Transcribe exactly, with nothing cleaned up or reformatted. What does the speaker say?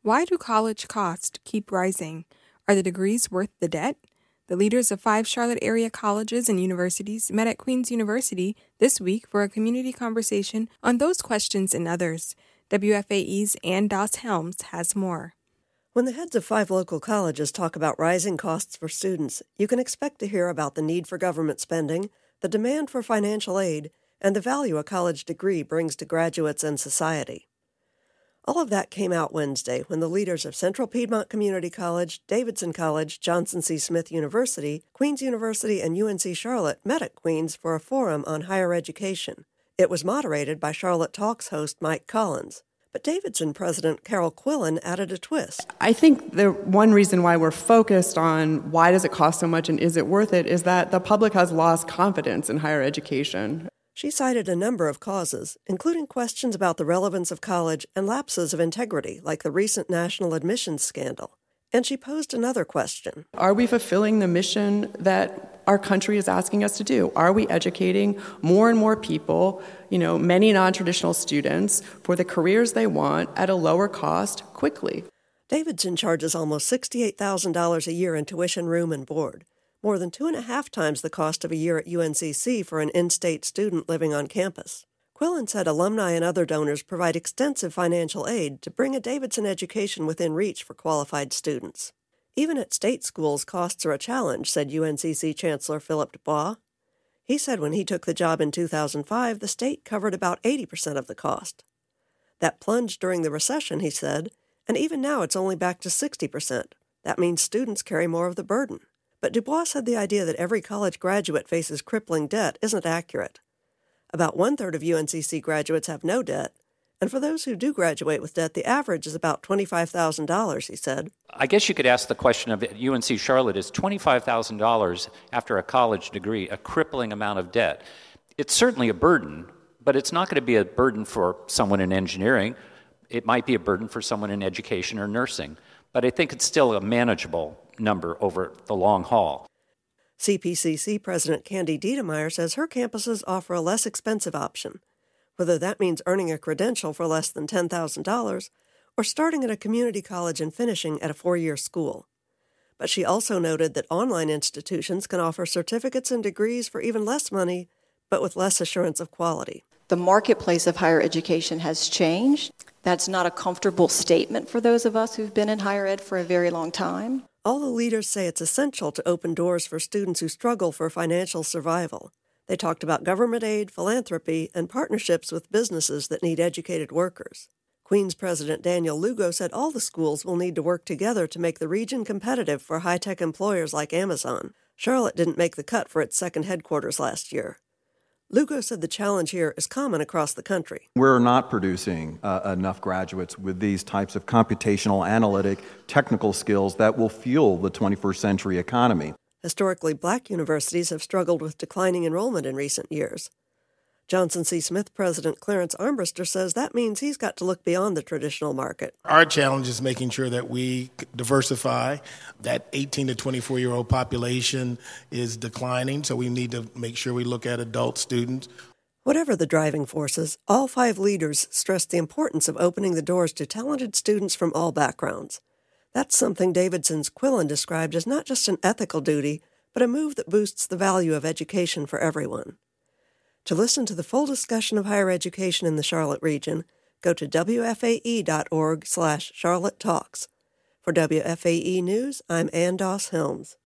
Why do college costs keep rising? Are the degrees worth the debt? The leaders of five Charlotte area colleges and universities met at Queen's University this week for a community conversation on those questions and others. W F A E's Ann Doss Helms has more. When the heads of five local colleges talk about rising costs for students, you can expect to hear about the need for government spending, the demand for financial aid, and the value a college degree brings to graduates and society. All of that came out Wednesday when the leaders of Central Piedmont Community College, Davidson College, Johnson C. Smith University, Queen's University, and U N C Charlotte met at Queen's for a forum on higher education. It was moderated by Charlotte Talks host Mike Collins. But Davidson President Carol Quillen added a twist. I think the one reason why we're focused on why does it cost so much and is it worth it is that the public has lost confidence in higher education. She cited a number of causes, including questions about the relevance of college and lapses of integrity, like the recent national admissions scandal. And she posed another question. Are we fulfilling the mission that our country is asking us to do? Are we educating more and more people, you know, many non-traditional students, for the careers they want at a lower cost quickly? Davidson charges almost sixty-eight thousand dollars a year in tuition, room, and board, more than two and a half times the cost of a year at U N C C for an in-state student living on campus. Quillen said alumni and other donors provide extensive financial aid to bring a Davidson education within reach for qualified students. Even at state schools, costs are a challenge, said U N C C Chancellor Philip Dubois. He said when he took the job in two thousand five, the state covered about eighty percent of the cost. That plunged during the recession, he said, and even now it's only back to sixty percent. That means students carry more of the burden. But Dubois said the idea that every college graduate faces crippling debt isn't accurate. About one-third of U N C C graduates have no debt, and for those who do graduate with debt, the average is about twenty-five thousand dollars, he said. I guess you could ask the question of U N C Charlotte, is twenty-five thousand dollars after a college degree a crippling amount of debt? It's certainly a burden, but it's not going to be a burden for someone in engineering. It might be a burden for someone in education or nursing, but I think it's still a manageable number over the long haul. C P C C President Candy Diedemeyer says her campuses offer a less expensive option, whether that means earning a credential for less than ten thousand dollars or starting at a community college and finishing at a four-year school. But she also noted that online institutions can offer certificates and degrees for even less money, but with less assurance of quality. The marketplace of higher education has changed. That's not a comfortable statement for those of us who've been in higher ed for a very long time. All the leaders say it's essential to open doors for students who struggle for financial survival. They talked about government aid, philanthropy, and partnerships with businesses that need educated workers. Queen's President Daniel Lugo said all the schools will need to work together to make the region competitive for high-tech employers like Amazon. Charlotte didn't make the cut for its second headquarters last year. Lugo said the challenge here is common across the country. We're not producing uh, enough graduates with these types of computational, analytic, technical skills that will fuel the twenty-first century economy. Historically, black universities have struggled with declining enrollment in recent years. Johnson C. Smith President Clarence Armbruster says that means he's got to look beyond the traditional market. Our challenge is making sure that we diversify. That eighteen to twenty-four-year-old population is declining, so we need to make sure we look at adult students. Whatever the driving forces, all five leaders stressed the importance of opening the doors to talented students from all backgrounds. That's something Davidson's Quillen described as not just an ethical duty, but a move that boosts the value of education for everyone. To listen to the full discussion of higher education in the Charlotte region, go to W F A E dot org slash Charlotte Talks. For W F A E News, I'm Ann Doss Helms.